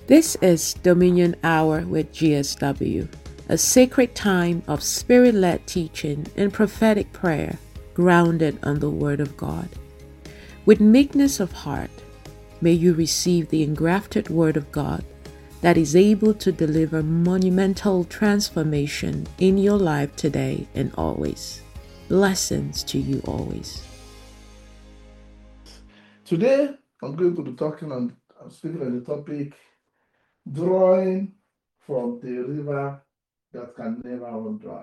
This is Dominion Hour with GSW, a sacred time of spirit led teaching and prophetic prayer grounded on the Word of God. With meekness of heart, may you receive the engrafted Word of God that is able to deliver monumental transformation in your life today and always. Blessings to you always. Today, I'm going to be speaking on the topic, drawing from the river that can never run dry.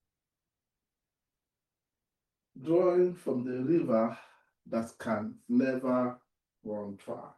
Drawing from the river that can never run dry.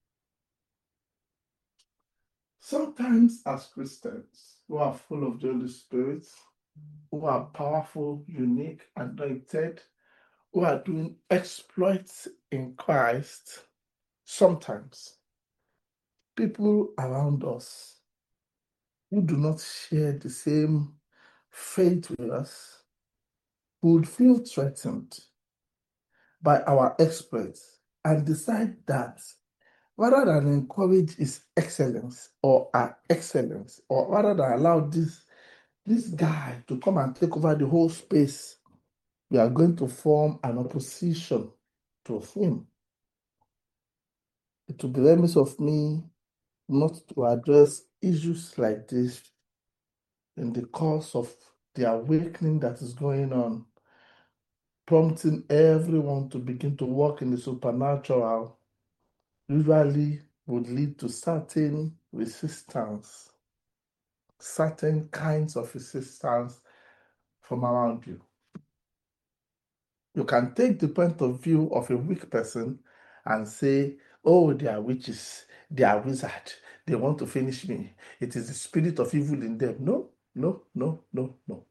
Sometimes as Christians who are full of the Holy Spirit, who are powerful, unique, anointed, who are doing exploits in Christ, sometimes people around us who do not share the same faith with us would feel threatened by our exploits and decide that rather than encourage his excellence or our excellence, or rather than allow this guy to come and take over the whole space, we are going to form an opposition to him. It will be remiss of me not to address issues like this in the course of the awakening that is going on, prompting everyone to begin to walk in the supernatural usually would lead to certain resistance, certain kinds of resistance from around you. You can take the point of view of a weak person and say, oh, they are witches, they are wizards, they want to finish me. It is the spirit of evil in them. No, no, no, no, no.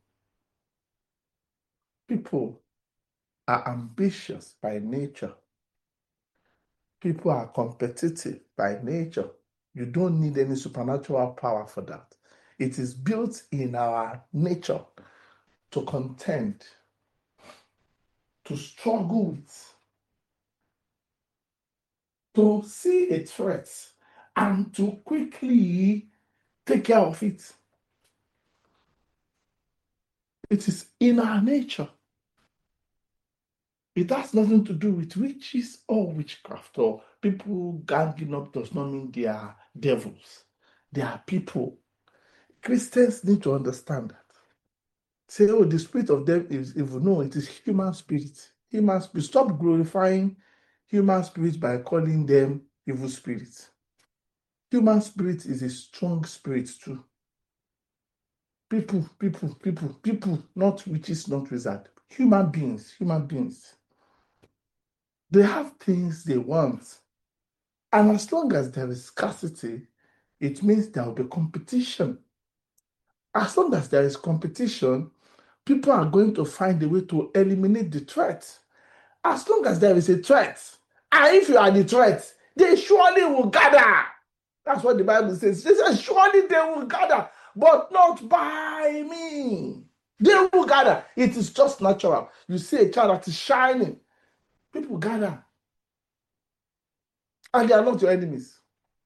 People are ambitious by nature. People are competitive by nature. You don't need any supernatural power for that. It is built in our nature to contend, to struggle with, to see a threat, and to quickly take care of it. It is in our nature. It has nothing to do with witches or witchcraft, or people ganging up does not mean they are devils. They are people. Christians need to understand that. Say, oh, the spirit of them is evil. No, it is human spirit. Human spirit. Stop glorifying human spirit by calling them evil spirits. Human spirit is a strong spirit too. People, not witches, not wizards. Human beings. They have things they want. And as long as there is scarcity, it means there will be competition. As long as there is competition, people are going to find a way to eliminate the threat. As long as there is a threat, and if you are the threat, they surely will gather. That's what the Bible says. It says, surely they will gather, but not by me. They will gather. It is just natural. You see a child that is shining, people gather. And they are not your enemies.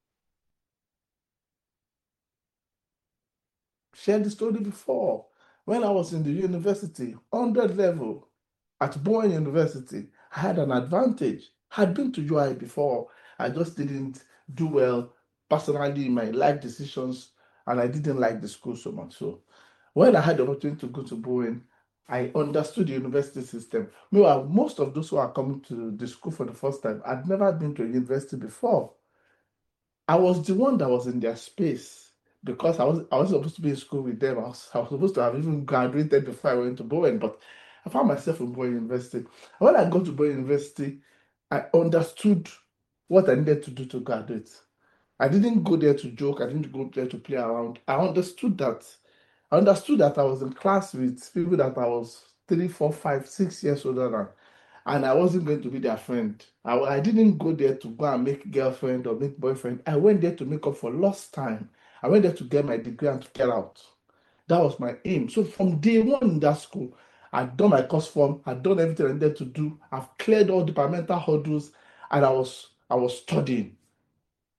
Shared the story before. When I was in the university, 100 level, at Bowen University, I had an advantage. I had been to UI before. I just didn't do well personally in my life decisions, and I didn't like the school so much. So when I had the opportunity to go to Bowen, I understood the university system. Meanwhile, most of those who are coming to the school for the first time had never been to a university before. I was the one that was in their space because I was supposed to be in school with them. I was supposed to have even graduated before I went to Bowen, but I found myself in Bowen University. And when I got to Bowen University, I understood what I needed to do to graduate. I didn't go there to joke. I didn't go there to play around. I understood that. I was in class with people that I was 3, 4, 5, 6 years older than, and I wasn't going to be their friend. I didn't go there to go and make girlfriend or make boyfriend. I went there to make up for lost time. I went there to get my degree and to get out. That was my aim. So from day one in that school, I'd done my course form, I'd done everything I needed to do. I've cleared all departmental hurdles, and I was studying.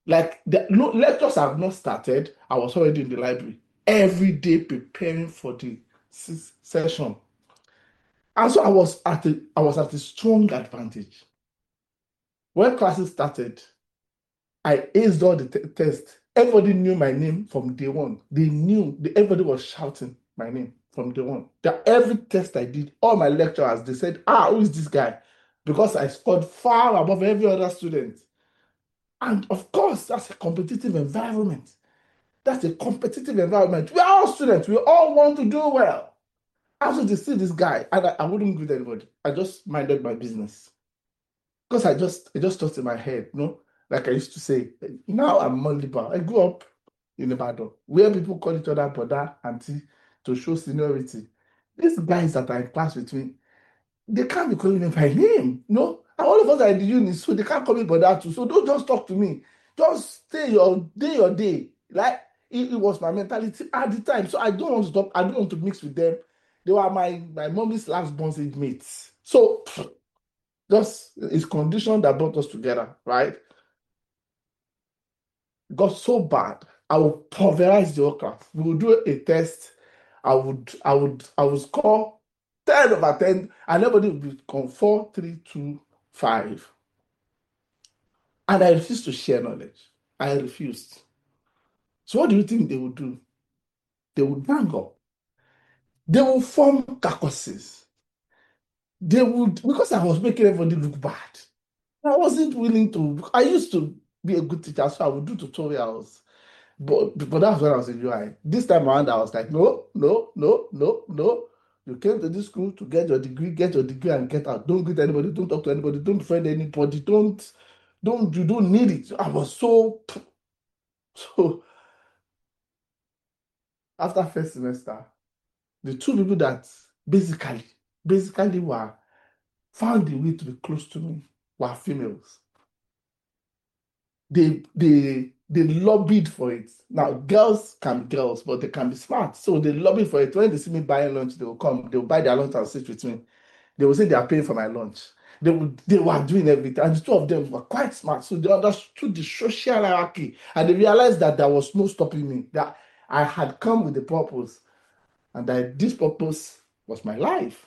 Like the lectures have not started. I was already in the library every day preparing for the session. And so I was at a strong advantage. When classes started, I aced all the tests. Everybody knew my name from day one. They knew, everybody was shouting my name from day one. That every test I did, all my lecturers, they said, who is this guy? Because I scored far above every other student. And of course, that's a competitive environment. That's a competitive environment. We're all students. We all want to do well. After they see this guy, and I wouldn't greet anybody. I just minded my business. Because it just thought in my head, like I used to say, now I'm Moliba. I grew up in Ibadan, where people call each other brother, auntie, to show seniority. These guys that are in class with me, they can't be calling me by name, And all of us are in the uni, so they can't call me brother too. So don't just talk to me. Just stay your day. Like it was my mentality at the time. So I don't want to talk. I don't want to mix with them. They were my mommy's last born age mates. So just it's condition that brought us together, right? It got so bad. I would pulverize the whole class. We would do a test. I would score 10 over 10, and everybody would be on 4, 3, 2, 5. And I refused to share knowledge. I refused. So what do you think they would do? They would gang up. They would form caucuses. They would, because I was making everybody look bad. I wasn't willing to. I used to be a good teacher, so I would do tutorials. But that's when I was in UI. This time around, I was like, no, no, no, no, no. You came to this school to get your degree and get out. Don't greet anybody, don't talk to anybody, don't friend anybody, you don't need it. I was so after first semester, the two people that basically were found the way to be close to me were females. They lobbied for it. Now, girls can be girls, but they can be smart. So they lobbied for it. When they see me buying lunch, they will come, they will buy their lunch and sit with me. They will say they are paying for my lunch. They were doing everything. And the two of them were quite smart. So they understood the social hierarchy. And they realized that there was no stopping me. That I had come with a purpose. And that this purpose was my life.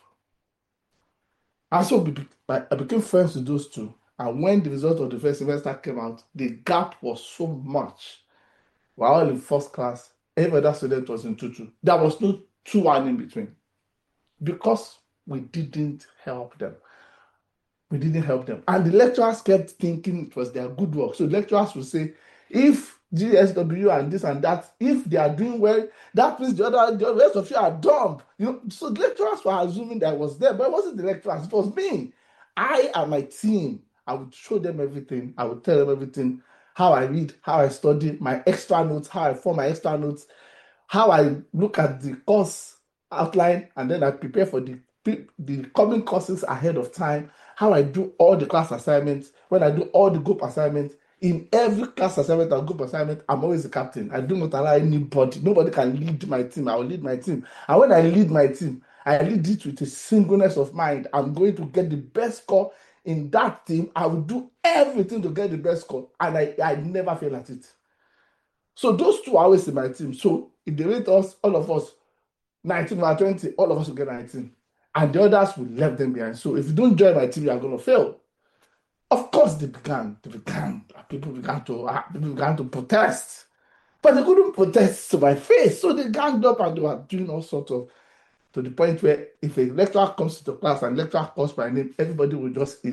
And so I became friends with those two. And when the result of the first semester came out, the gap was so much. We're all in first class. Every other student was in 2-2. There was no 2-1 in between because we didn't help them. We didn't help them. And the lecturers kept thinking it was their good work. So lecturers would say, if GSW and this and that, if they are doing well, that means the rest of you are dumb. So the lecturers were assuming that I was there, but it wasn't the lecturers, it was me. I and my team, I would show them everything. I would tell them everything, how I read, how I study, my extra notes, how I form my extra notes, how I look at the course outline, and then I prepare for the coming courses ahead of time, how I do all the class assignments, when I do all the group assignments. In every class assignment or group assignment, I'm always the captain. I do not allow nobody can lead my team. I will lead my team. And when I lead my team, I lead it with a singleness of mind. I'm going to get the best score in that team. I will do everything to get the best score, and I never fail at it. So those two are always in my team. So if they rate us, all of us, 19 over 20, all of us will get 19. And the others will left them behind. So if you don't join my team, you are going to fail. Of course, people began to protest. But they couldn't protest to my face. So they ganged up and they were doing all sorts of, to the point where if a lecturer comes to the class and lecturer calls my name, everybody will just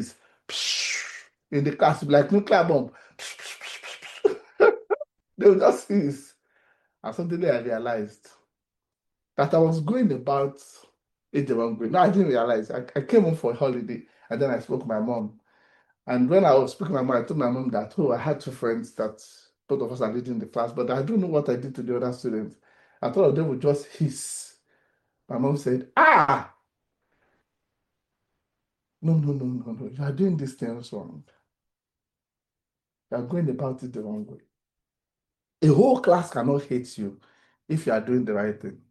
in the class, like nuclear bomb. They will just hiss. And suddenly I realized that I was going about it the wrong way. No, I didn't realize. I came home for a holiday and then I spoke to my mom. And when I was speaking to my mom, I told my mom that, I had two friends that both of us are leading the class, but I don't know what I did to the other students. I thought of them would just hiss. My mom said, no, no, no, no, no. You are doing these things wrong. You are going about it the wrong way. A whole class cannot hate you if you are doing the right thing.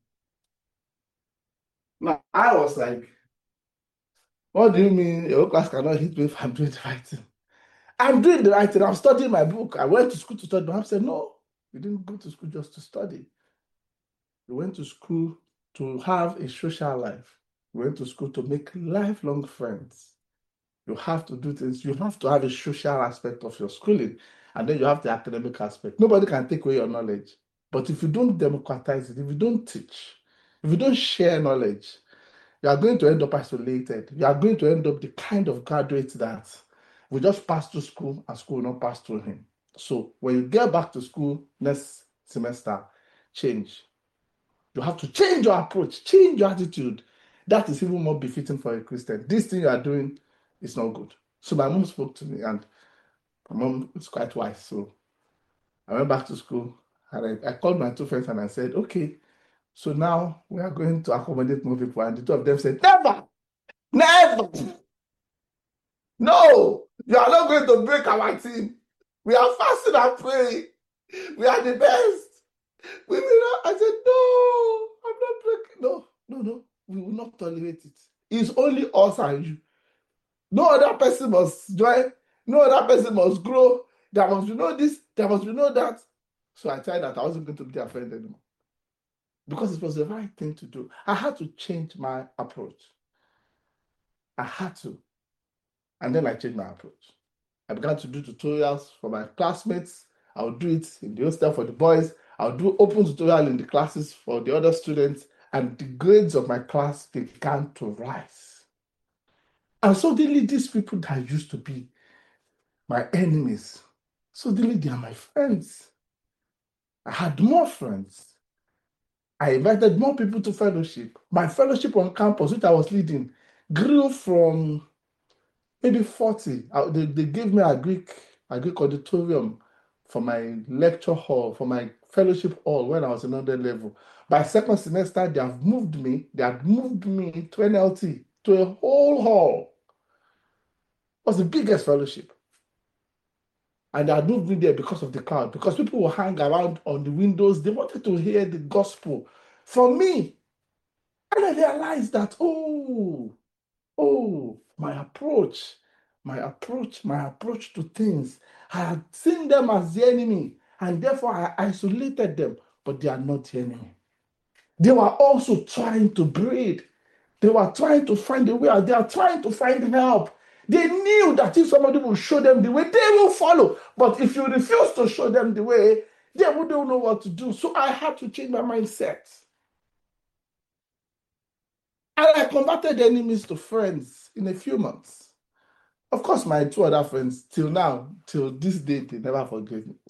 Now, I was like, what do you mean a whole class cannot hate me if I'm doing the right thing? I'm doing the right thing. I'm studying my book. I went to school to study. But I said, no, you didn't go to school just to study. You went to school to have a social life. You went to school to make lifelong friends. You have to do things. You have to have a social aspect of your schooling. And then you have the academic aspect. Nobody can take away your knowledge. But if you don't democratize it, if you don't teach, if you don't share knowledge, you are going to end up isolated. You are going to end up the kind of graduate that will just pass through school and school will not pass through him. So when you get back to school next semester, change. You have to change your approach, change your attitude. That is even more befitting for a Christian. This thing you are doing is not good. So my mom spoke to me, and my mom is quite wise. So I went back to school and I called my two friends and I said, okay, so now we are going to accommodate more people. And the two of them said, never, never. No, you are not going to break our team. We are fasting and praying. We are the best. We will not. I said, no, I'm not breaking. No, no, no. We will not tolerate it. It's only us and you. No other person must join. No other person must grow. There must be no this. There must be no that. So I tried that. I wasn't going to be their friend anymore. Because it was the right thing to do. I had to change my approach. I had to. And then I changed my approach. I began to do tutorials for my classmates. I would do it in the hostel for the boys. I would do open tutorial in the classes for the other students. And the grades of my class began to rise. And suddenly these people that used to be my enemies, suddenly they are my friends. I had more friends. I invited more people to fellowship. My fellowship on campus, which I was leading, grew from maybe 40. They gave me a Greek auditorium for my lecture hall, for my fellowship hall when I was in another level. By second semester, they had moved me to NLT, to a whole hall. It was the biggest fellowship. And they had moved me there because of the crowd, because people would hang around on the windows. They wanted to hear the gospel from me. And I realized that, my approach to things, I had seen them as the enemy, and therefore I isolated them, but they are not the enemy. They were also trying to breed. They were trying to find a way out. They are trying to find help. They knew that if somebody will show them the way, they will follow. But if you refuse to show them the way, they wouldn't know what to do. So I had to change my mindset. And I converted enemies to friends in a few months. Of course, my two other friends, till now, till this day, they never forgave me.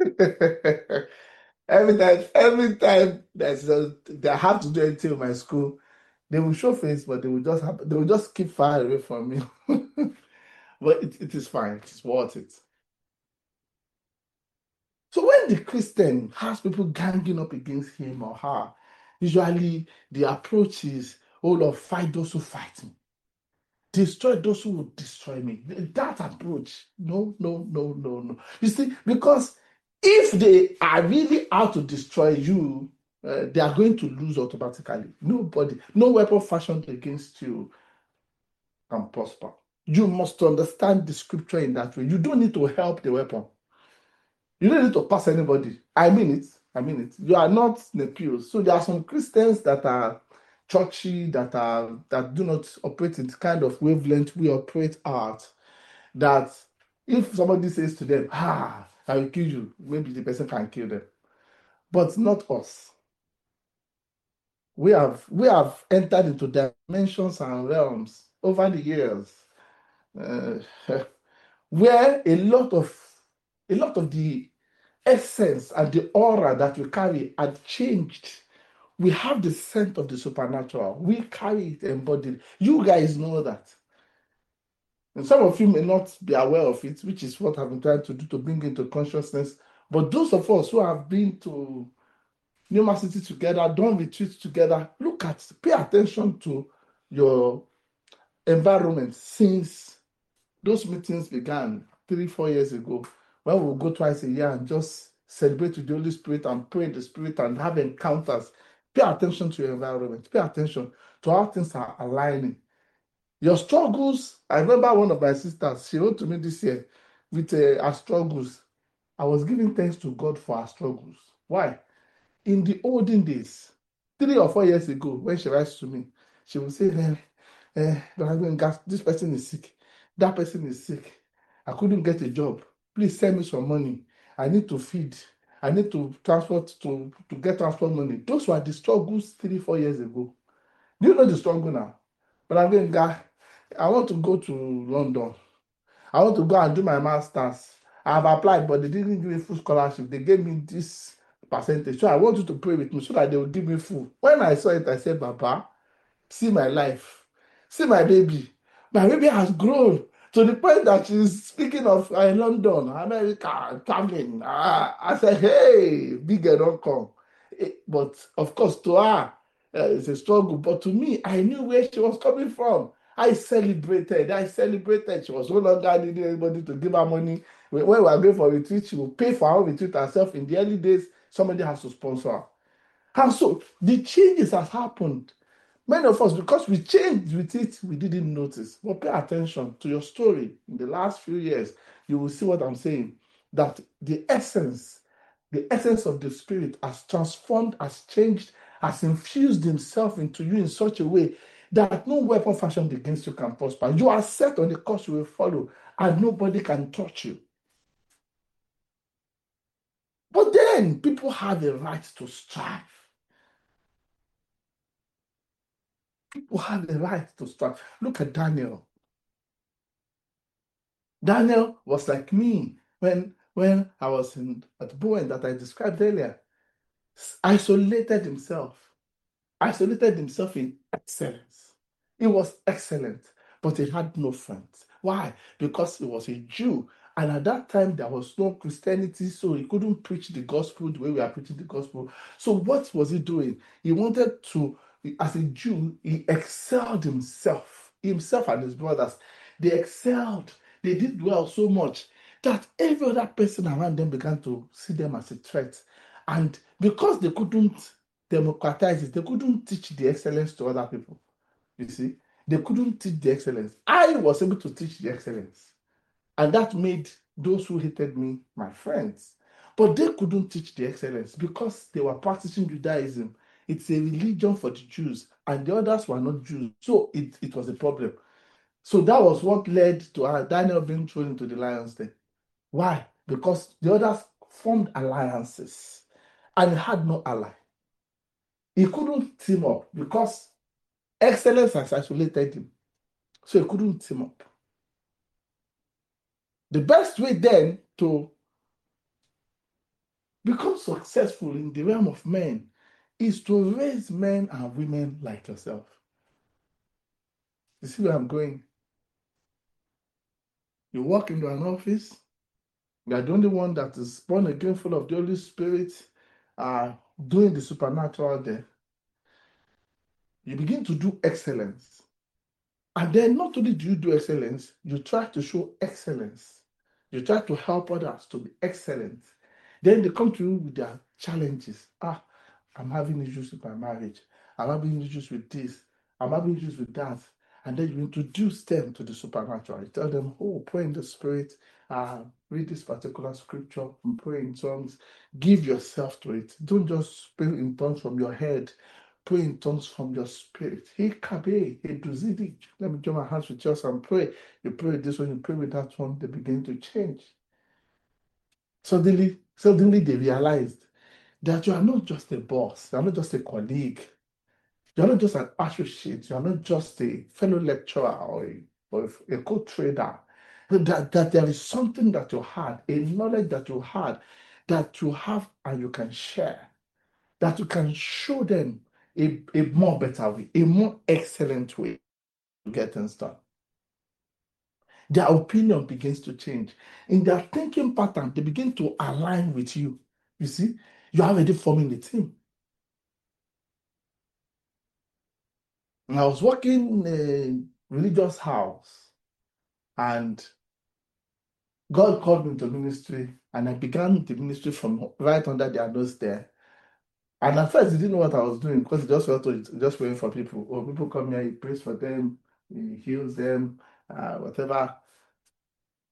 every time they have to do anything in my school, they will show face, but they will just keep far away from me. But it is fine. It's worth it. So when the Christian has people ganging up against him or her, usually the approach is, oh Lord, fight those who fight me. Destroy those who will destroy me. That approach, no. You see, because if they are really out to destroy you, they are going to lose automatically. No weapon fashioned against you can prosper. You must understand the scripture in that way. You don't need to help the weapon. You don't need to pass anybody. I mean it. You are not Nepios. So there are some Christians that are churchy, that do not operate in the kind of wavelength we operate at. That if somebody says to them, I will kill you, maybe the person can kill them. But not us. We have entered into dimensions and realms over the years where a lot of the essence and the aura that we carry had changed. We have the scent of the supernatural. We carry it embodied. You guys know that. And some of you may not be aware of it, which is what I've been trying to do to bring into consciousness. But those of us who have been to Newmark City together, done retreats together, pay attention to your environment since those meetings began 3-4 years ago, when we'll go twice a year and just celebrate with the Holy Spirit and pray in the Spirit and have encounters. Pay attention to your environment. Pay attention to how things are aligning. Your struggles, I remember one of my sisters, she wrote to me this year. with our struggles. I was giving thanks to God for our struggles. Why? In the olden days, 3 or 4 years ago, when she writes to me, she will say, this person is sick. That person is sick. I couldn't get a job. Please send me some money. I need to feed. I need to transport to get transport money. Those were the struggles 3, 4 years ago. Do you know the struggle now? But I'm going, guy, I want to go to London. I want to go and do my master's. I have applied, but they didn't give me full scholarship. They gave me this percentage. So I want you to pray with me so that they will give me full. When I saw it, I said, Papa, see my life. See my baby. My baby has grown to the point that she's speaking of London, America, traveling. I said, hey, bigger don't come. But of course, to her, it's a struggle. But to me, I knew where she was coming from. I celebrated. She was no longer needing anybody to give her money. When we were going for retreat, she would pay for her retreat herself. In the early days, somebody has to sponsor her. And so the changes has happened. Many of us, because we changed with it, we didn't notice. But pay attention to your story in the last few years. You will see what I'm saying. That the essence of the Spirit has transformed, has changed, has infused himself into you in such a way that no weapon fashioned against you can prosper. You are set on the course you will follow, and nobody can touch you. But then people have a right to strive. People have the right to strive. Look at Daniel. Daniel was like me when I was at Bowen that I described earlier. Isolated himself in excellence. He was excellent, but he had no friends. Why? Because he was a Jew. And at that time, there was no Christianity, so he couldn't preach the gospel the way we are preaching the gospel. So what was he doing? He wanted to, as a Jew, he excelled himself and his brothers. They excelled. They did well so much that every other person around them began to see them as a threat. And because they couldn't democratize it, they couldn't teach the excellence to other people. You see, they couldn't teach the excellence. I was able to teach the excellence. And that made those who hated me my friends. But they couldn't teach the excellence because they were practicing Judaism. It's a religion for the Jews, and the others were not Jews. So it was a problem. So that was what led to Daniel being thrown into the lion's den. Why? Because the others formed alliances and he had no ally. He couldn't team up because excellence has isolated him. So he couldn't team up. The best way then to become successful in the realm of men is to raise men and women like yourself. You see where I'm going? You walk into an office, you are the only one that is born again, full of the Holy Spirit, doing the supernatural there. You begin to do excellence. And then not only do you do excellence, you try to show excellence. You try to help others to be excellent. Then they come to you with their challenges. I'm having issues with my marriage. I'm having issues with this. I'm having issues with that. And then you introduce them to the supernatural. You tell them, pray in the Spirit, read this particular scripture, and pray in tongues. Give yourself to it. Don't just pray in tongues from your head. Pray in tongues from your spirit. Let me join my hands with yours and pray. You pray with this one, you pray with that one, they begin to change. Suddenly they realized that you are not just a boss, you are not just a colleague, you are not just an associate, you are not just a fellow lecturer or a co-trader. That there is something that you had, a knowledge that you had, that you have and you can share, that you can show them a more better way, a more excellent way to get things done. Their opinion begins to change. In their thinking pattern, they begin to align with you. You see, you are already forming a team. And I was working in a religious house, and God called me into ministry, and I began the ministry from right under their nose there. And at first, he didn't know what I was doing because he just felt just praying for people. People come here, he prays for them, he heals them, whatever.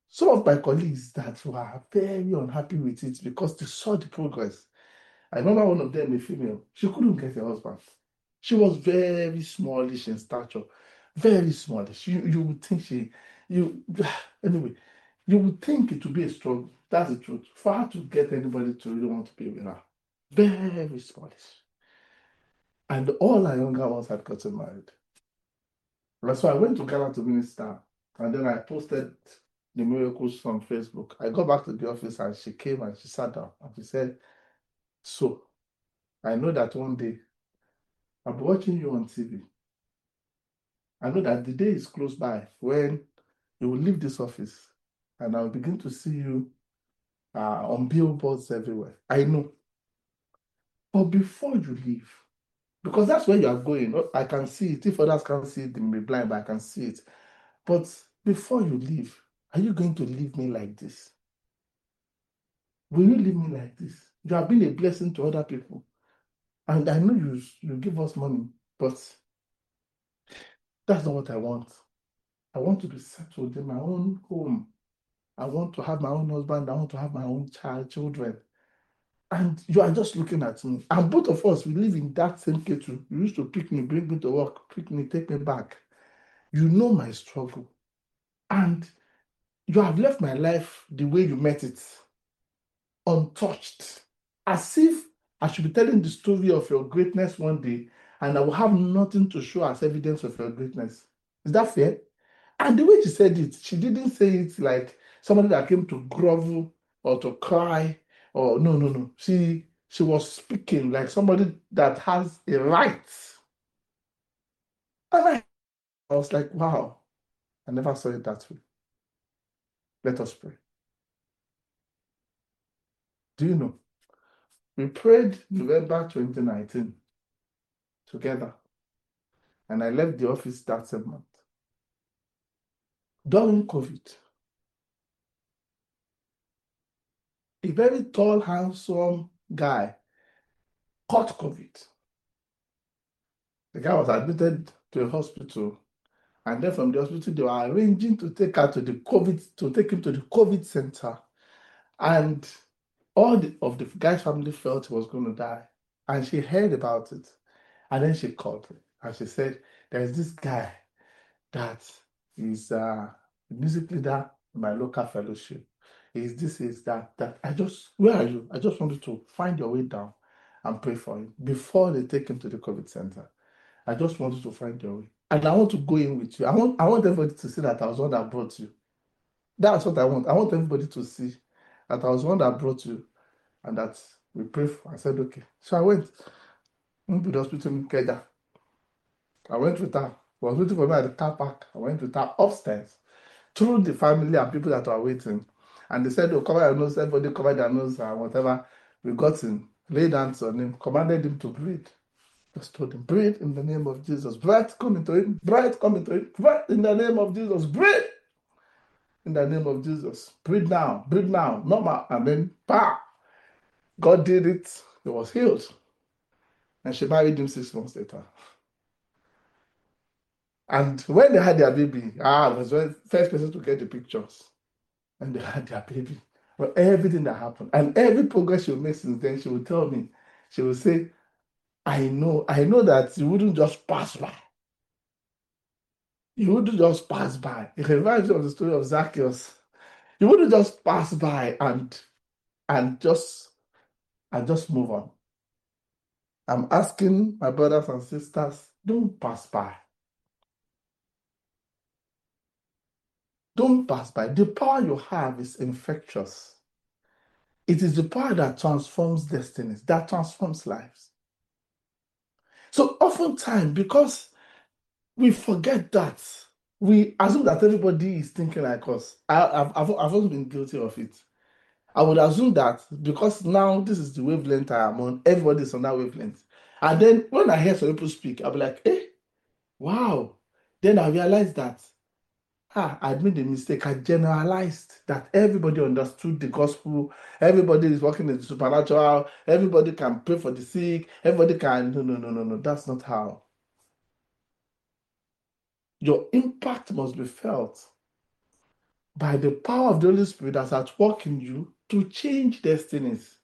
Some of my colleagues that were very unhappy with it because they saw the progress. I remember one of them, a female, she couldn't get a husband. She was very smallish in stature, very smallish. You would think anyway, you would think it would be a struggle. That's the truth. For her to get anybody to really want to be with her, very smallish. And all her younger ones had gotten married. So I went to Ghana to minister, and then I posted the miracles on Facebook. I got back to the office and she came and she sat down and she said, "So, I know that one day I'll be watching you on TV. I know that the day is close by when you will leave this office and I'll begin to see you on billboards everywhere. I know. But before you leave, because that's where you are going, I can see it. If others can't see it, they may be blind, but I can see it. But before you leave, are you going to leave me like this? Will you leave me like this? You have been a blessing to other people. And I know you give us money, but that's not what I want. I want to be settled in my own home. I want to have my own husband. I want to have my own children. And you are just looking at me. And both of us, we live in that same kettle. You used to pick me, bring me to work, pick me, take me back. You know my struggle. And you have left my life the way you met it, untouched. As if I should be telling the story of your greatness one day, and I will have nothing to show as evidence of your greatness. Is that fair? And the way she said it, she didn't say it like somebody that came to grovel or to cry or no. She was speaking like somebody that has a right. And I was like, wow, I never saw it that way. Let us pray. Do you know? We prayed November 2019 together. And I left the office that same month. During COVID, a very tall, handsome guy caught COVID. The guy was admitted to a hospital, and then from the hospital, they were arranging to take him to the COVID center. And all of the guy's family felt he was going to die. And she heard about it. And then she called me and she said, there's this guy that is a music leader in my local fellowship. Is that. Where are you? I just wanted to find your way down and pray for him before they take him to the COVID center. I just wanted to find your way. And I want to go in with you. I want everybody to see that I was one that brought you. That's what I want. I want everybody to see that I was one that brought you and that we prayed for. I said, okay. So I went into the hospital in Kenya. I went with her. She was waiting for me at the car park. I went with her upstairs through the family and people that were waiting. And they said, oh, cover your nose. Everybody cover their nose and whatever. We got him, laid hands on him, commanded him to breathe. Just told him, breathe in the name of Jesus. Breath come into him. Breath come into him. Breath in the name of Jesus. Breathe in the name of Jesus. Breathe now. Breathe now. Normal. And then, pow. God did it. He was healed. And she married him 6 months later. And when they had their baby, I was the first person to get the pictures. And they had their baby. Well, everything that happened. And every progress she made since then, she would tell me, she would say, I know that you wouldn't just pass by. You wouldn't just pass by. It reminds me of the story of Zacchaeus. You wouldn't just pass by and just move on. I'm asking my brothers and sisters, don't pass by. Don't pass by. The power you have is infectious. It is the power that transforms destinies, that transforms lives. So oftentimes, because we forget that, we assume that everybody is thinking like us. I've also been guilty of it. I would assume that because now this is the wavelength I am on, everybody is on that wavelength. And then when I hear some people speak, I'll be like, wow. Then I realized that I made a mistake. I generalized that everybody understood the gospel. Everybody is working in the supernatural. Everybody can pray for the sick. Everybody can. No. That's not how. Your impact must be felt by the power of the Holy Spirit that's at work in you to change destinies.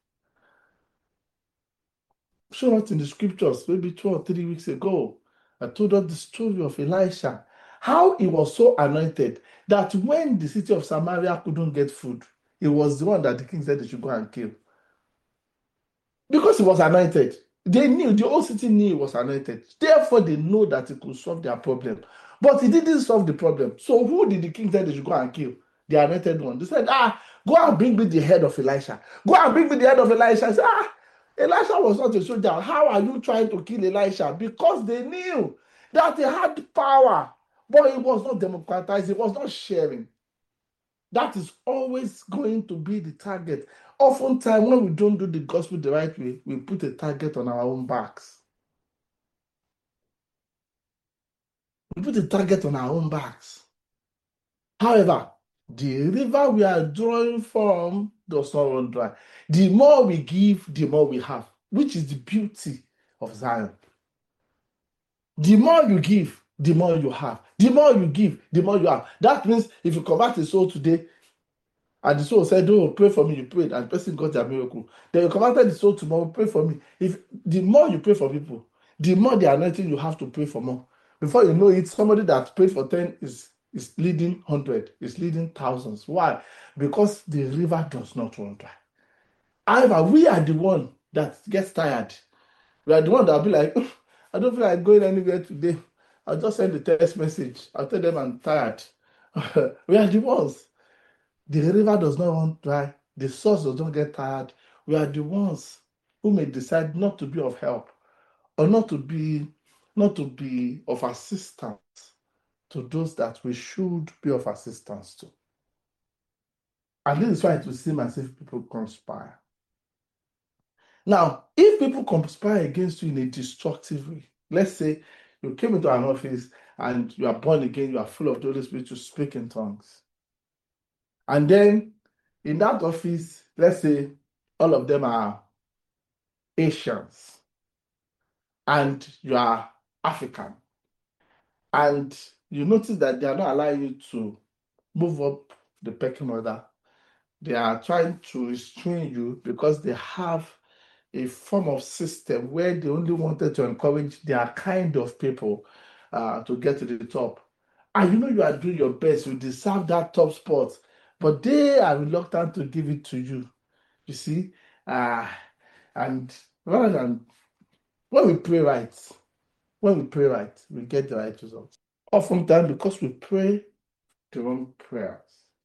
Shown us in the scriptures, maybe 2 or 3 weeks ago, I told us the story of Elisha, how he was so anointed that when the city of Samaria couldn't get food, he was the one that the king said they should go and kill. Because he was anointed. They knew, the whole city knew he was anointed. Therefore, they know that he could solve their problem. But he didn't solve the problem. So who did the king say they should go and kill? The anointed one. They said, go and bring me the head of Elisha. Go and bring me the head of Elisha. I said, Elisha was not a soldier. How are you trying to kill Elisha? Because they knew that he had power, but it was not democratized. It was not sharing. That is always going to be the target. Oftentimes, when we don't do the gospel the right way, we put a target on our own backs. We put a target on our own backs. However, the river we are drawing from does not run dry. The more we give, the more we have, which is the beauty of Zion. The more you give, the more you have. The more you give, the more you have. That means if you convert a soul today, and the soul said, "Oh, pray for me," you prayed, and the person got their miracle. Then you converted the soul tomorrow, pray for me. If the more you pray for people, the more the anointing you have to pray for more. Before you know it, somebody that prayed for 10 is leading 100, is leading thousands. Why? Because the river does not run dry. However, we are the one that gets tired. We are the one that will be like, I don't feel like going anywhere today. I'll just send a text message. I'll tell them I'm tired. We are the ones. The river does not run dry. The source does not get tired. We are the ones who may decide not to be of help or not to be of assistance to those that we should be of assistance to. And this is why it will seem as if people conspire. Now, if people conspire against you in a destructive way, let's say you came into an office and you are born again, you are full of the Holy Spirit, you speak in tongues. And then in that office, let's say all of them are Asians and you are African. And you notice that they are not allowing you to move up the pecking order. They are trying to restrain you because they have a form of system where they only wanted to encourage their kind of people to get to the top. And you know you are doing your best, you deserve that top spot, but they are reluctant to give it to you. You see? And rather than when we pray right, we get the right results. Oftentimes, because we pray the wrong prayers,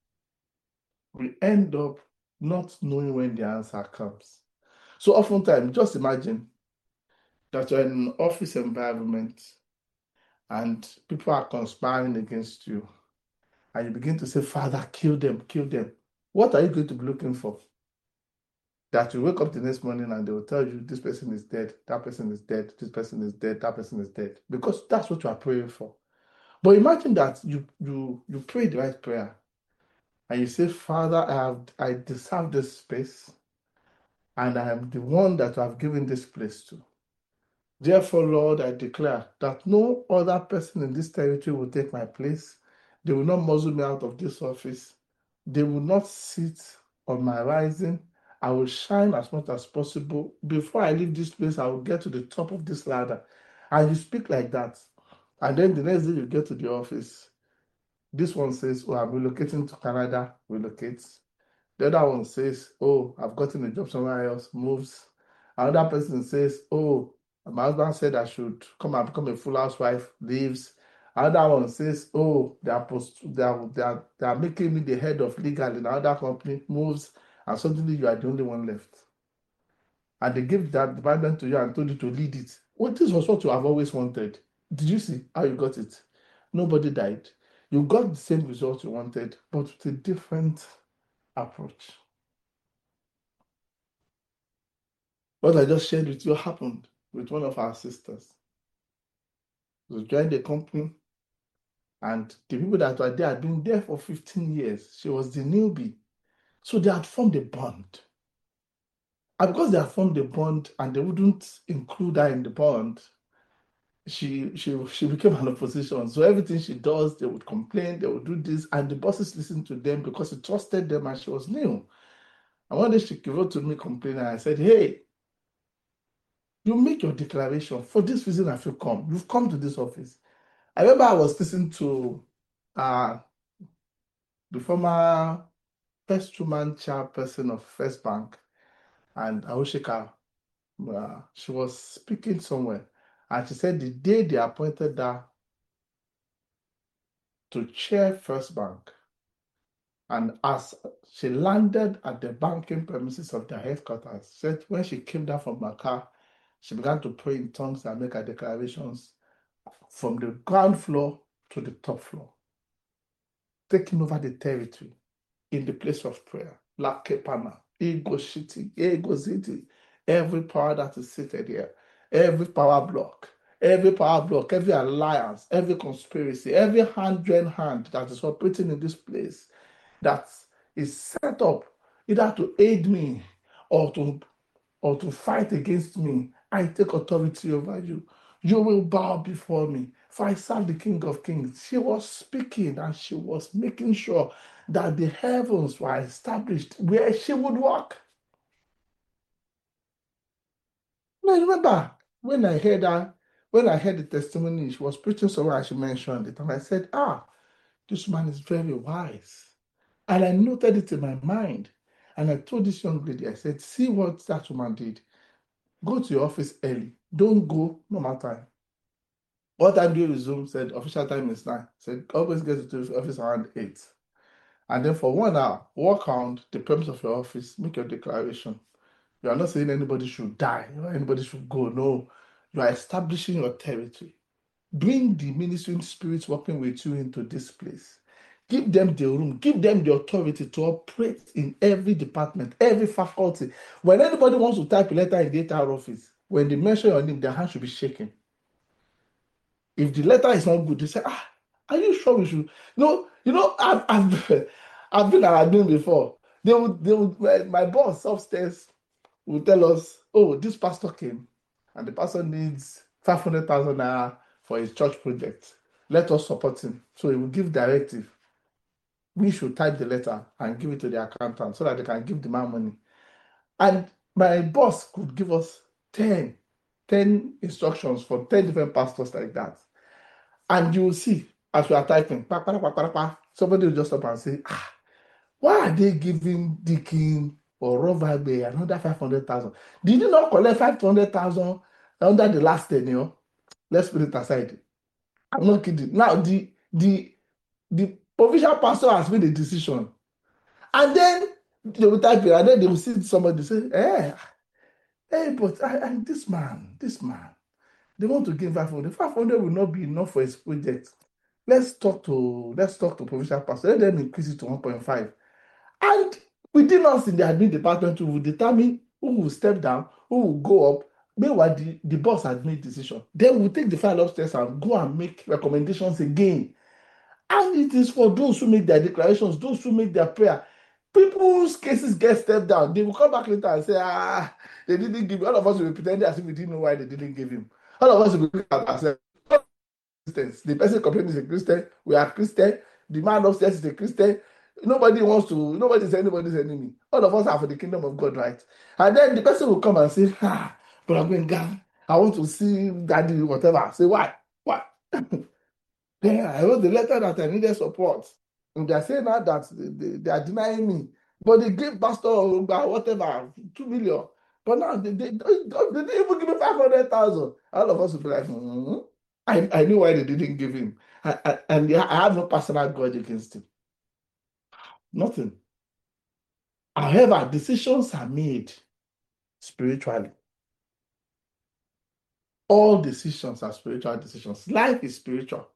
we end up not knowing when the answer comes. So oftentimes, just imagine that you're in an office environment and people are conspiring against you. And you begin to say, Father, kill them, kill them. What are you going to be looking for? That you wake up the next morning and they will tell you, this person is dead, that person is dead, this person is dead, that person is dead. Because that's what you are praying for. But imagine that you pray the right prayer and you say, Father, I deserve this space and I am the one that you have given this place to. Therefore, Lord, I declare that no other person in this territory will take my place. They will not muzzle me out of this office. They will not sit on my rising. I will shine as much as possible. Before I leave this place, I will get to the top of this ladder. And you speak like that. And then the next day you get to the office. This one says, oh, I'm relocating to Canada, relocates. The other one says, oh, I've gotten a job somewhere else, moves. Another person says, oh, my husband said I should come and become a full housewife, leaves. Another one says, oh, they are making me the head of legal in another company, moves, and suddenly you are the only one left. And they give that department to you and told you to lead it. Well, this was what you have always wanted. Did you see how you got it? Nobody died. You got the same result you wanted, but with a different approach. What I just shared with you happened with one of our sisters. She joined the company, and the people that were there had been there for 15 years. She was the newbie. So they had formed a bond. And because they had formed a bond and they wouldn't include her in the bond, she became an opposition. So everything she does, they would complain, they would do this, and the bosses listened to them because she trusted them and she was new. And one day she wrote to me complaining, and I said, hey, you make your declaration. For this reason, have you come? You've come to this office. I remember I was listening to the former first woman chairperson of First Bank, and Aoshika. She was speaking somewhere, and she said the day they appointed her to chair First Bank, and as she landed at the banking premises of their headquarters, she said when she came down from her car, she began to pray in tongues and make her declarations from the ground floor to the top floor, taking over the territory in the place of prayer. La Kepana, Ego City, every power that is seated here, every power block, every alliance, every conspiracy, every hand joined hand that is operating in this place that is set up either to aid me or to fight against me, I take authority over you. You will bow before me, for I serve the King of Kings. She was speaking and she was making sure that the heavens were established where she would walk. And I remember when I heard the testimony, she was preaching somewhere, she mentioned it, and I said, this man is very wise. And I noted it in my mind. And I told this young lady, I said, see what that woman did. Go to your office early. Don't go normal time. What time do you resume? Said official time is 9. Said always get to the office around 8. And then for 1 hour, walk around the premise of your office, make your declaration. You are not saying anybody should die or anybody should go. No, you are establishing your territory. Bring the ministering spirits working with you into this place. Give them the room, give them the authority to operate in every department, every faculty. When anybody wants to type a letter in the HR office, when they mention your name, their hand should be shaking. If the letter is not good, they say, are you sure we should? No, I've been an admin before. My boss upstairs will tell us, oh, this pastor came and the pastor needs 500,000 naira for his church project. Let us support him. So he will give directive. We should type the letter and give it to the accountant so that they can give the man money. And my boss could give us 10 instructions for 10 different pastors like that. And you will see, as we are typing, somebody will just stop and say, why are they giving Deacon or Rovagbe another 500,000? Did you not collect 500,000 under the last tenure? Let's put it aside. I'm not kidding. Now, the provincial pastor has made a decision. And then they will type it, and then they will see somebody say, but this man, they want to give 500. 500 will not be enough for his project. Let's talk to provincial pastor. Let them increase it to 1.5. And within us in the admin department, we will determine who will step down, who will go up. Meanwhile, the boss has made decision. Then we'll take the file upstairs and go and make recommendations again. And it is for those who make their declarations, those who make their prayer. People's cases get stepped down. They will come back later and say, they didn't give him. All of us will be pretending as if we didn't know why they didn't give him. All of us will be looking at ourselves. Christians. The person complaining is a Christian. We are Christian. The man upstairs is a Christian. Nobody is anybody's enemy. All of us are for the kingdom of God, right? And then the person will come and say, but I'm going, God, I want to see daddy, whatever. Say, why? Then I wrote the letter that I needed support. And they are saying now that they are denying me. But they gave Pastor whatever, 2 million. But now they didn't even give me 500,000. All of us will be like, I knew why they didn't give him. And I have no personal grudge against him. Nothing. However, decisions are made spiritually. All decisions are spiritual decisions. Life is spiritual.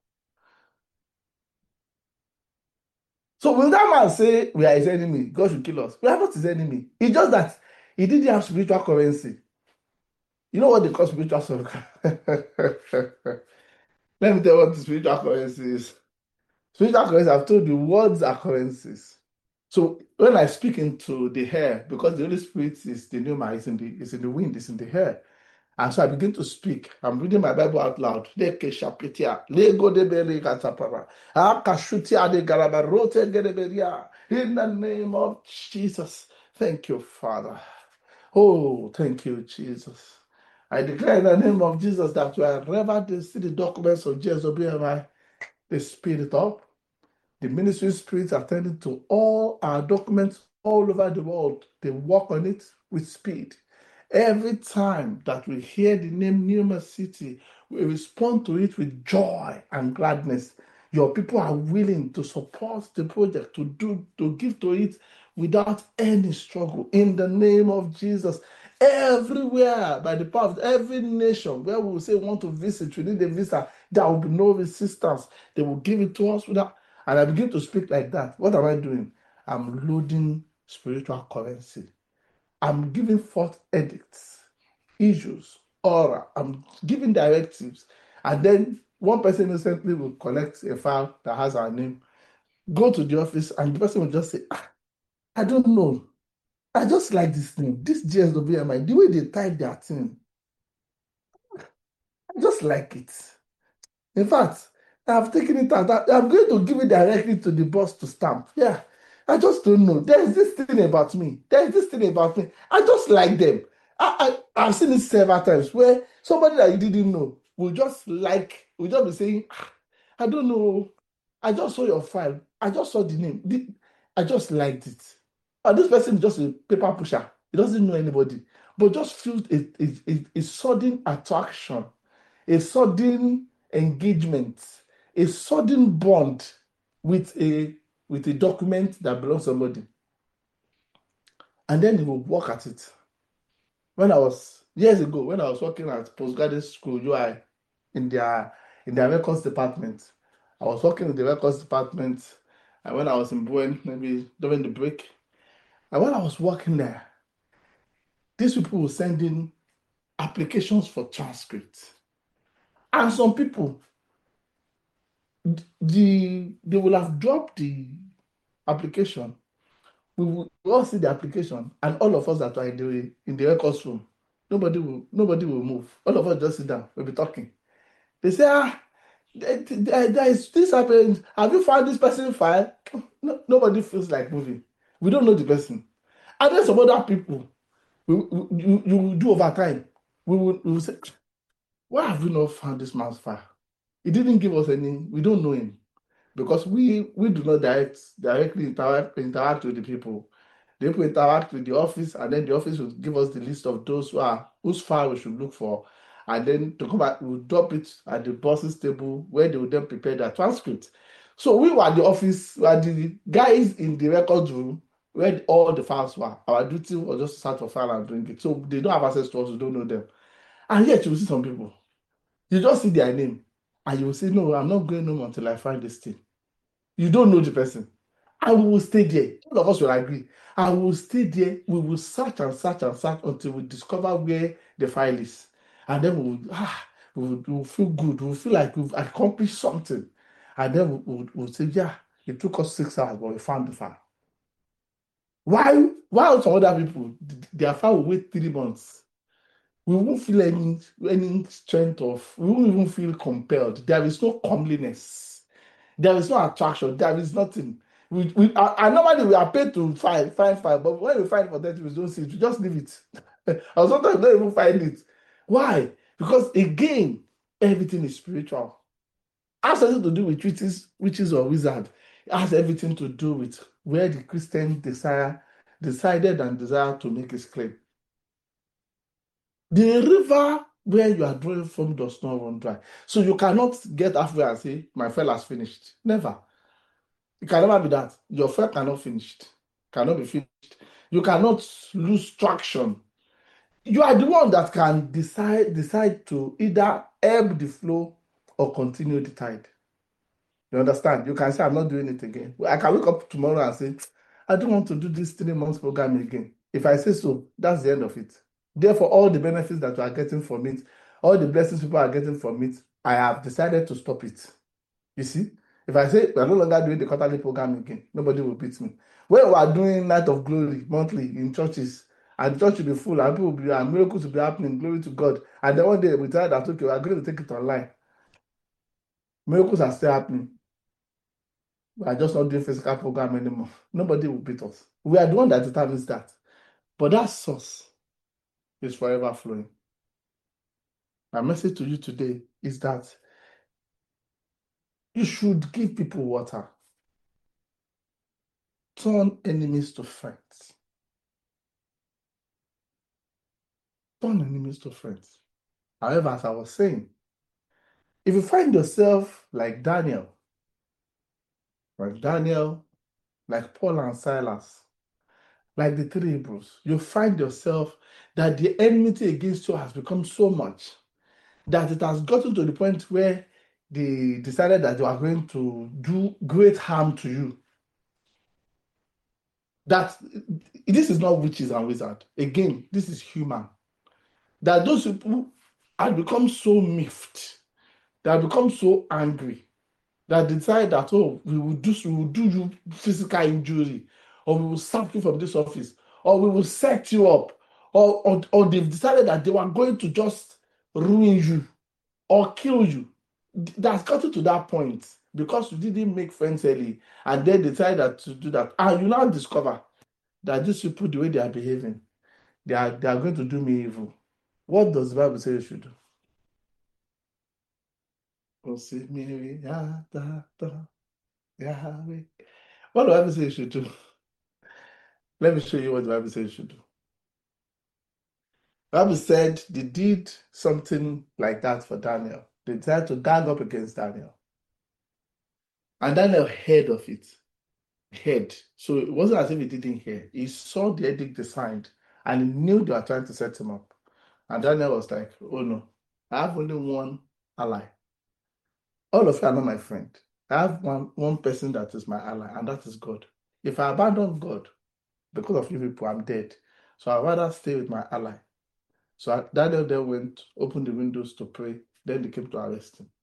So will that man say we are his enemy? God should kill us. We are not his enemy. It's just that he didn't have spiritual currency. You know what they call spiritual currency? Let me tell you what the spiritual currency is. Spiritual currency, I've told you, words are currencies. So when I speak into the air, because the Holy Spirit is the pneuma, it's in the wind, it's in the air. And so I begin to speak. I'm reading my Bible out loud. Leke shapitia, lego de bere katapara, akashutia de garabarote gereberia. In the name of Jesus. Thank you, Father. Oh, thank you, Jesus. I declare in the name of Jesus that wherever they see the documents of GSWMI, they speed it up. The ministry spirits attending to all our documents all over the world. They work on it with speed. Every time that we hear the name Numa City, we respond to it with joy and gladness. Your people are willing to support the project, to give to it without any struggle. In the name of Jesus, everywhere, by the power of every nation where we will say we want to visit, we need a visa, there will be no resistance. They will give it to us without. And I begin to speak like that. What am I doing? I'm loading spiritual currency. I'm giving forth edicts, issues, aura. I'm giving directives. And then one person innocently will collect a file that has our name, go to the office, and the person will just say, I don't know. I just like this thing. This GSWMI, the way they type their thing, I just like it. In fact, I've taken it out. I'm going to give it directly to the boss to stamp. Yeah. I just don't know. There's this thing about me. There's this thing about me. I just like them. I've seen it several times where somebody that you didn't know will just be saying, I don't know. I just saw your file. I just saw the name. I just liked it. And this person is just a paper pusher. He doesn't know anybody. But just feels a sudden attraction, a sudden engagement, a sudden bond with a document that belongs to somebody. And then he will work at it. Years ago, when I was working at Postgraduate School UI in their records department, I was working in the records department, and when I was in Buen, maybe during the break, and when I was working there, these people were sending applications for transcripts. And some people, they will have dropped the application. We will all see the application, and all of us that are in the records room, nobody will move. All of us just sit down. We'll be talking. They say, there is this happened. Have you found this person's file? No, nobody feels like moving. We don't know the person. And then some other people, you will do over time. We will say, why have we not found this man's file? He didn't give us any. We don't know him because we do not directly interact with the people. The people interact with the office, and then the office will give us the list of those whose file we should look for, and then to come back, we'll drop it at the boss's table where they will then prepare their transcript. So we were at the office, we were the guys in the record room where all the files were. Our duty was just to search for file and bring it. So they don't have access to us, we don't know them. And yet you will see some people. You just see their name, and you will say, no, I'm not going home until I find this thing. You don't know the person. And we will stay there. All of us will agree. And we will stay there. We will search and search and search until we discover where the file is. And then we'll feel good. We'll feel like we've accomplished something. And then we'll say, yeah, it took us 6 hours, but we found the file. While some other people, their file will wait 3 months. We won't feel any strength we won't even feel compelled. There is no comeliness. There is no attraction. There is nothing. Normally we are paid to find, but when we find for that, we don't see it. We just leave it. Or sometimes we don't even find it. Why? Because again, everything is spiritual. It has nothing to do with witches or wizards. It has everything to do with where the Christian decided and desire to make his claim. The river where you are drawing from does not run dry. So you cannot get halfway and say, my fell has finished. Never. It can never be that. Your fell cannot be finished. You cannot lose traction. You are the one that can decide to either ebb the flow or continue the tide. You understand? You can say, I'm not doing it again. I can wake up tomorrow and say, I don't want to do this 3 months program again. If I say so, that's the end of it. Therefore, all the benefits that you are getting from it, all the blessings people are getting from it, I have decided to stop it. You see? If I say we're no longer doing the quarterly program again, nobody will beat me. When we are doing Night of Glory monthly in churches, and the church will be full, and people will be, and miracles will be happening, glory to God. And then one day we decided that, okay, we are going to take it online. Miracles are still happening. We are just not doing physical program anymore. Nobody will beat us. We are the one that determines that. But that source is forever flowing. My message to you today is that you should give people water. Turn enemies to friends. Turn enemies to friends. However, as I was saying, if you find yourself like Daniel, like Paul and Silas, like the three Hebrews, you find yourself that the enmity against you has become so much that it has gotten to the point where they decided that they are going to do great harm to you. That this is not witches and wizards. Again, this is human. That those people have become so miffed, they have become so angry, that they decide that, oh, we will do you physical injury, or we will sack you from this office, or we will set you up, or they've decided that they were going to just ruin you or kill you. That's gotten to that point because you didn't make friends early, and then decided to do that. And you now discover that these people, the way they are behaving, they are going to do me evil. What does the Bible say you should do? What does the Bible say you should do? Let me show you what the Bible says you should do. The Bible said they did something like that for Daniel. They tried to gang up against Daniel. And Daniel heard of it. So it wasn't as if he didn't hear. He saw the edict they signed and he knew they were trying to set him up. And Daniel was like, oh no, I have only one ally. All of you are not my friend. I have one person that is my ally, and that is God. If I abandon God because of you people, I'm dead. So I'd rather stay with my ally. So Daniel then went, opened the windows to pray. Then they came to arrest him.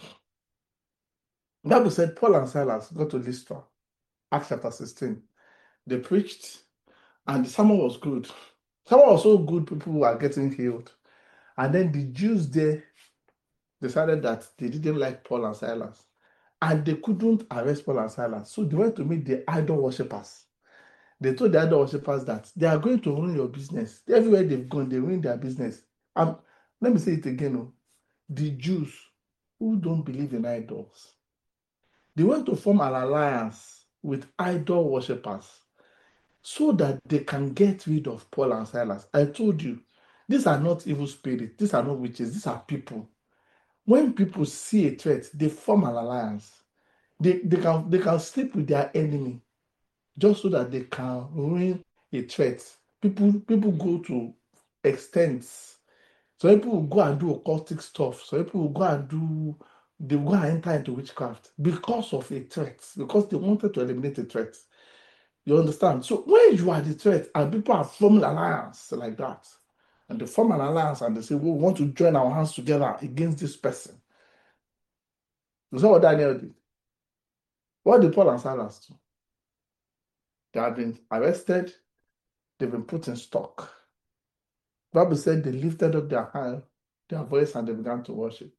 The Bible said Paul and Silas got to Lystra, Acts chapter 16. They preached, and the sermon was good. The sermon was so good, people were getting healed. And then the Jews there decided that they didn't like Paul and Silas, and they couldn't arrest Paul and Silas. So they went to meet the idol worshippers. They told the idol worshippers that they are going to ruin your business. Everywhere they've gone, they ruin their business. Let me say it again. The Jews who don't believe in idols, they went to form an alliance with idol worshippers so that they can get rid of Paul and Silas. I told you, these are not evil spirits. These are not witches. These are people. When people see a threat, they form an alliance. They can sleep with their enemy just so that they can ruin a threat. People go to extents. So people will go and do occultic stuff. So people will go and enter into witchcraft because of a threat, because they wanted to eliminate a threat. You understand? So when you are the threat and people are forming an alliance like that, and they form an alliance and they say, we want to join our hands together against this person. That's what Daniel did. What did Paul and Silas do? They have been arrested. They've been put in stock. The Bible said they lifted up their voice and they began to worship.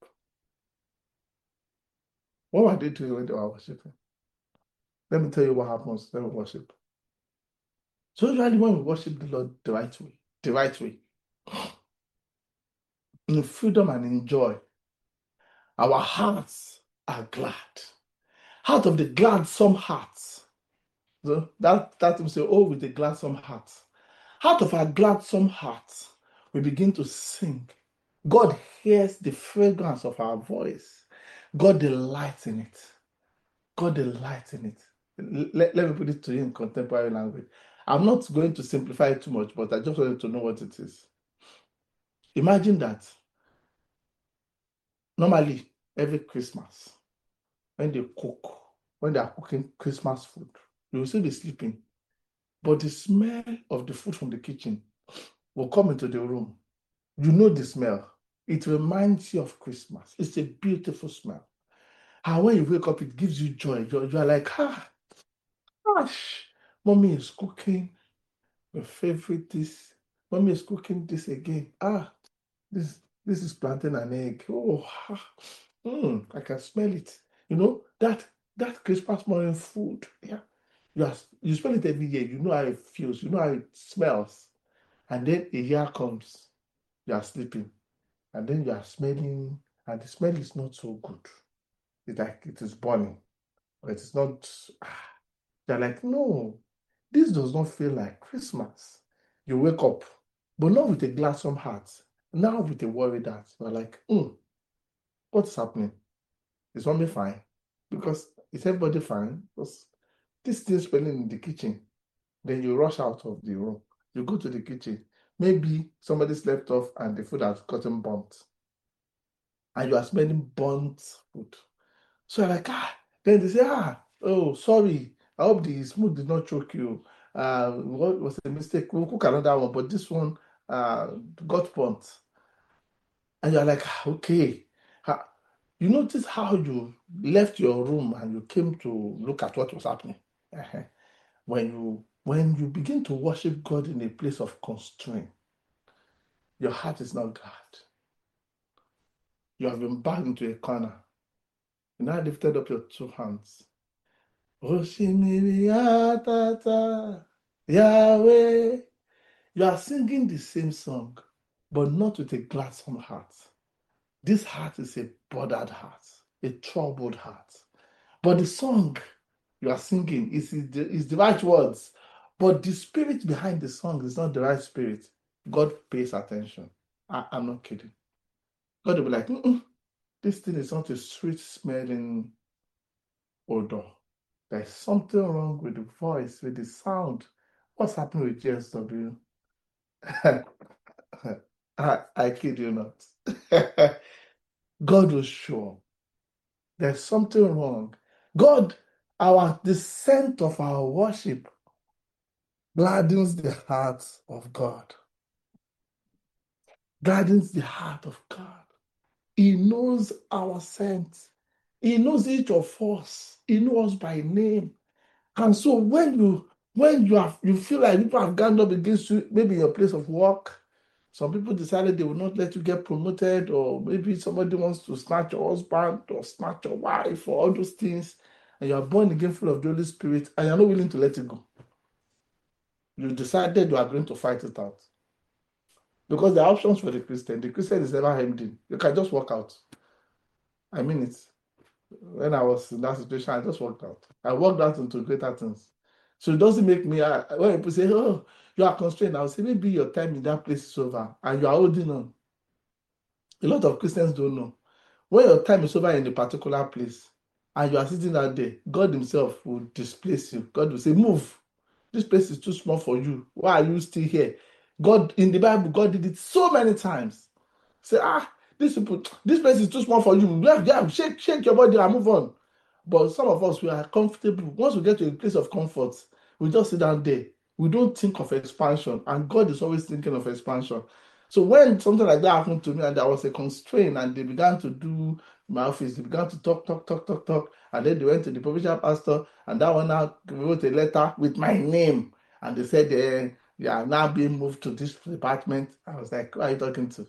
What were they doing when they were worshiping? Let me tell you what happens when we worship. So usually when we worship the Lord the right way, in freedom and in joy, our hearts are glad. Out of the gladsome hearts. So that will say, oh, with the gladsome hearts. Out of our gladsome hearts, we begin to sing. God hears the fragrance of our voice. God delights in it. God delights in it. Let me put it to you in contemporary language. I'm not going to simplify it too much, but I just wanted to know what it is. Imagine that normally every Christmas, when they are cooking Christmas food, you will still be sleeping. But the smell of the food from the kitchen will come into the room. You know the smell. It reminds you of Christmas. It's a beautiful smell. And when you wake up, it gives you joy. You are like, gosh, mommy is cooking your favorite dish. Mommy is cooking this again. This is planting an egg. Oh, I can smell it. You know, that Christmas morning food. Yeah. You smell it every year. You know how it feels. You know how it smells. And then a year comes. You are sleeping. And then you are smelling, and the smell is not so good. It's like it is burning. But it's not. You're like, no, this does not feel like Christmas. You wake up, but not with a gladsome heart. Now with a worried heart. You're like, what's happening? Is mommy fine? Because is everybody fine? Because this thing smelling in the kitchen. Then you rush out of the room. You go to the kitchen. Maybe somebody slept off and the food has gotten burnt. And you are smelling burnt food. So you're like, Then they say, oh, sorry. I hope the smooth did not choke you. What was a mistake? We'll cook another one, but this one got burnt. And you're like, okay. You notice how you left your room and you came to look at what was happening. Uh-huh. When you begin to worship God in a place of constraint, your heart is not glad. You have been backed into a corner. You now lifted up your two hands. Yahweh. You are singing the same song, but not with a gladsome heart. This heart is a bothered heart, a troubled heart. But the song you are singing is the right words, but the spirit behind the song is not the right spirit. God pays attention. I'm not kidding. God will be like, this thing is not a sweet smelling odor. There's something wrong with the voice, with the sound. What's happening with GSW? I kid you not. God was sure there's something wrong. God, the scent of our worship gladdens the heart of God. Gladdens the heart of God. He knows our scent. He knows each of us. He knows us by name. And so when you feel like people have ganged up against you, maybe in your place of work, some people decided they will not let you get promoted, or maybe somebody wants to snatch your husband or snatch your wife or all those things, and you are born again full of the Holy Spirit, and you're not willing to let it go. You decided you are going to fight it out. Because the options for the Christian is never hemmed in. You can just walk out. I mean it. When I was in that situation, I just walked out. I walked out into greater things. So it doesn't make me, when people say, oh, you are constrained, I'll say, maybe your time in that place is over and you are holding on. A lot of Christians don't know. When your time is over in a particular place and you are sitting out there, God himself will displace you. God will say, move. This place is too small for you. Why are you still here? God, in the Bible, God did it so many times. Say, this place is too small for you. Yeah, shake your body and move on. But some of us, we are comfortable. Once we get to a place of comfort, we just sit down there. We don't think of expansion, and God is always thinking of expansion. So when something like that happened to me, and there was a constraint, and they began to do my office, they began to talk, and then they went to the provincial pastor, and that one now wrote a letter with my name, and they said, you are now being moved to this department. I was like, who are you talking to?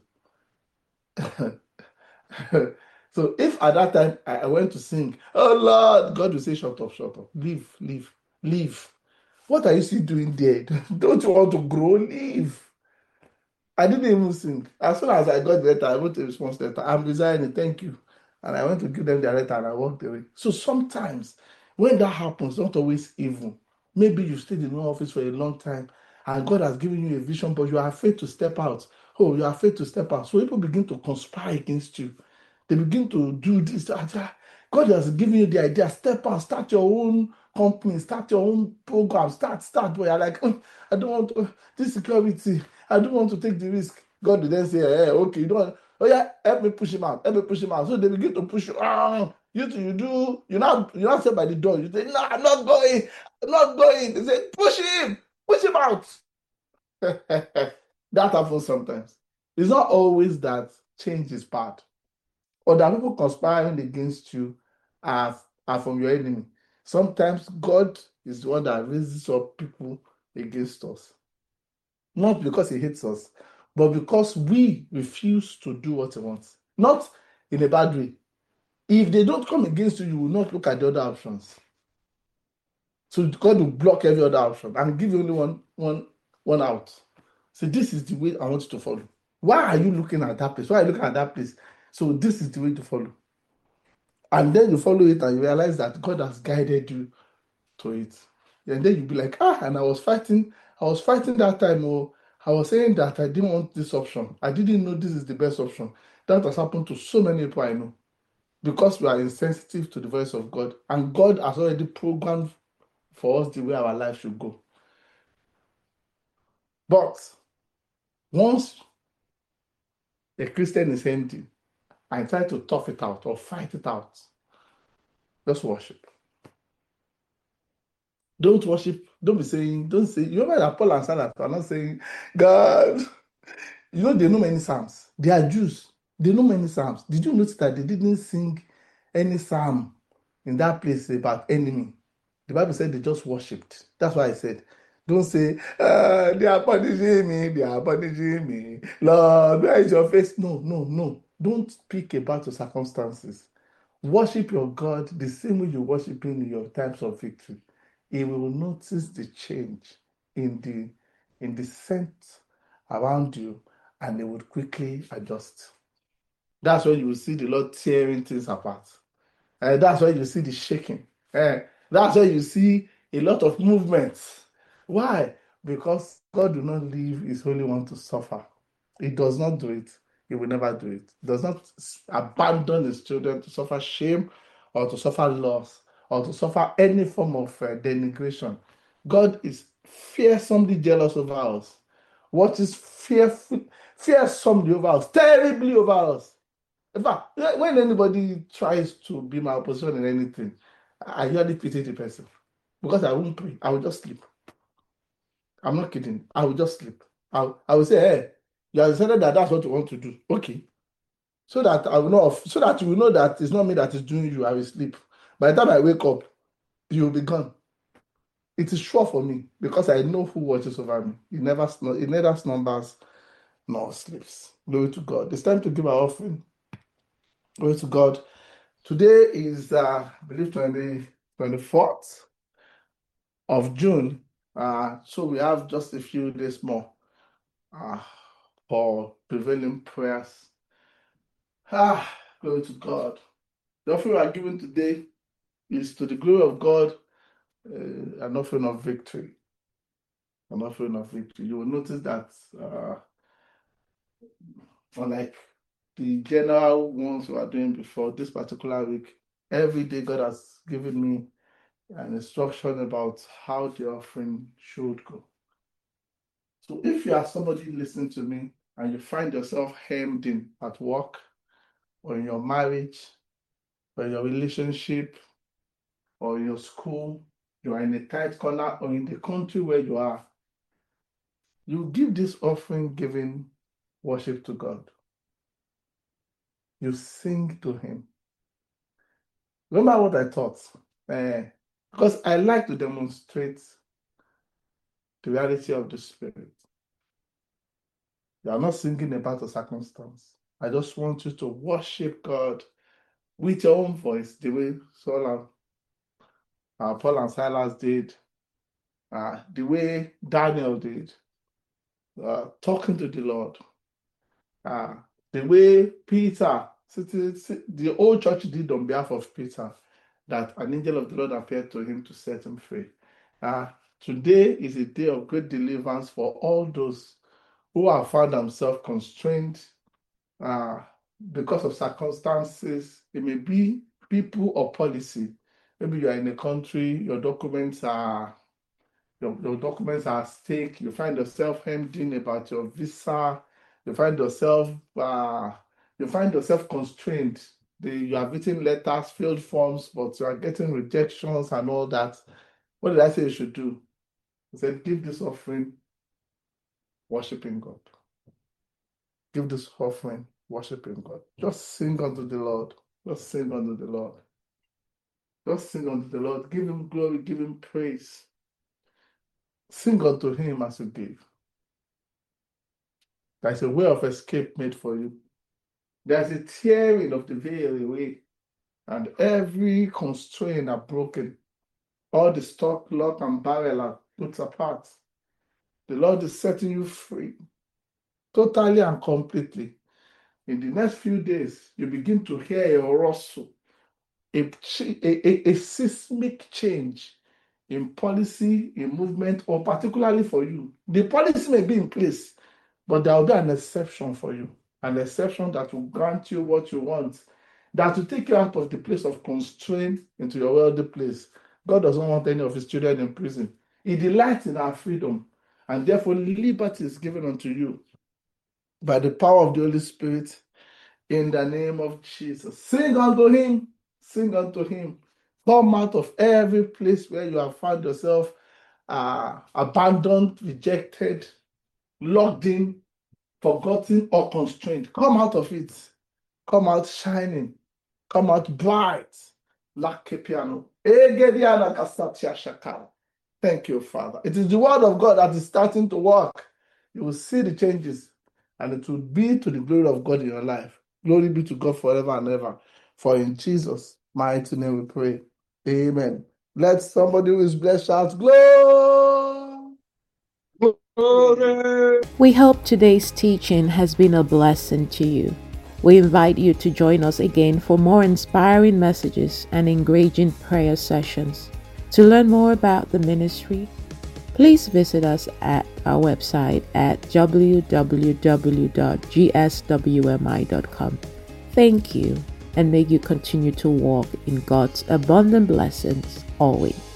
So if at that time I went to sing, oh Lord, God will say, shut up, leave. What are you still doing there? Don't you want to grow? Leave. I didn't even sing. As soon as I got the letter, I wrote a response letter. I'm resigning, thank you. And I went to give them their letter and I walked away. So sometimes when that happens, not always evil. Maybe you stayed in one office for a long time and God has given you a vision, but you are afraid to step out. Oh, you are afraid to step out. So people begin to conspire against you. They begin to do this. God has given you the idea. Step out, start your own company, start your own program, start. But you're like, I don't want to, this security, I don't want to take the risk. God will then say, okay, you don't. Oh yeah, help me push him out. So they begin to push you. You not stay by the door. You say, no, I'm not going. They say, push him out. That happens sometimes. It's not always that change is bad, or that people conspiring against you are from your enemy. Sometimes God is the one that raises up people against us. Not because he hates us, but because we refuse to do what he wants. Not in a bad way. If they don't come against you, you will not look at the other options. So God will block every other option and give you only one out. So this is the way I want you to follow. Why are you looking at that place? Why are you looking at that place? So this is the way to follow. And then you follow it and you realize that God has guided you to it. And then you'll be like, and I was fighting that time. Oh, I was saying that I didn't want this option. I didn't know this is the best option. That has happened to so many people I know. Because we are insensitive to the voice of God. And God has already programmed for us the way our life should go. But once a Christian is empty and try to tough it out or fight it out, just worship. Don't worship. Don't say. You remember that Paul and Silas are not saying, God. You know, they know many psalms. They are Jews. They know many psalms. Did you notice that they didn't sing any psalm in that place about enemy? The Bible said they just worshipped. That's why I said, don't say, they are punishing me, they are punishing me. Lord, where is your face? No. Don't speak about your circumstances. Worship your God the same way you worship Him in your times of victory. He will notice the change in the scent around you, and they would quickly adjust. That's when you will see the Lord tearing things apart. That's when you see the shaking. That's when you see a lot of movements. Why? Because God will not leave His Holy One to suffer. He does not do it. He will never do it. He does not abandon His children to suffer shame or to suffer loss or to suffer any form of denigration. God is fearsomely jealous over us. What is fearsomely over us, terribly over us. In fact, when anybody tries to be my opposition in anything, I usually pity the person because I won't pray. I will just sleep. I'm not kidding. I will just sleep. I will say, hey, you have decided that that's what you want to do. Okay. So that I will know, so that you will know that it's not me that is doing you. I will sleep. By the time I wake up, you will be gone. It is sure for me because I know who watches over me. It neither slumbers nor sleeps. Glory to God. It's time to give our offering. Glory to God. Today is, I believe, 24th of June. So we have just a few days more for prevailing prayers. Glory to God. The offering we are giving today is to the glory of God, an offering of victory. An offering of victory. You will notice that unlike the general ones we are doing before, this particular week, every day God has given me an instruction about how the offering should go. So if you are somebody listening to me and you find yourself hemmed in at work or in your marriage or in your relationship or in your school, you are in a tight corner or in the country where you are, you give this offering giving worship to God. You sing to Him. Remember what I taught? Because I like to demonstrate the reality of the Spirit. You are not singing about a circumstance. I just want you to worship God with your own voice, the way Paul and Silas did, the way Daniel did, talking to the Lord, the way Peter, the old church did on behalf of Peter, that an angel of the Lord appeared to him to set him free. Today is a day of great deliverance for all those who have found themselves constrained because of circumstances. It may be people or policy. Maybe you are in a country, your documents are at stake. You find yourself hemmed in about your visa. You find yourself constrained. You have written letters, filled forms, but you are getting rejections and all that. What did I say you should do? I said, give this offering, worshiping God. Give this offering, worshiping God. Just sing unto the Lord. Just sing unto the Lord. Just sing unto the Lord. Give Him glory, give Him praise. Sing unto Him as you give. There's a way of escape made for you. There's a tearing of the veil away, and every constraint are broken. All the stock, lock, and barrel are put apart. The Lord is setting you free, totally and completely. In the next few days, you begin to hear a rustle, a seismic change in policy, in movement, or particularly for you. The policy may be in place, but there will be an exception for you, an exception that will grant you what you want, that will take you out of the place of constraint into your wealthy place. God doesn't want any of his children in prison. He delights in our freedom, and therefore liberty is given unto you by the power of the Holy Spirit in the name of Jesus. Sing unto him, sing unto him. Come out of every place where you have found yourself abandoned, rejected, locked in, forgotten, or constrained. Come out of it. Come out shining. Come out bright. Lakepiano. Egediana kasatia shakara. Thank you, Father. It is the word of God that is starting to work. You will see the changes, and it will be to the glory of God in your life. Glory be to God forever and ever. For in Jesus' mighty name we pray. Amen. Let somebody who is blessed shout, glory. Glory. We hope today's teaching has been a blessing to you. We invite you to join us again for more inspiring messages and engaging prayer sessions. To learn more about the ministry, please visit us at our website at www.gswmi.com. Thank you, and may you continue to walk in God's abundant blessings always.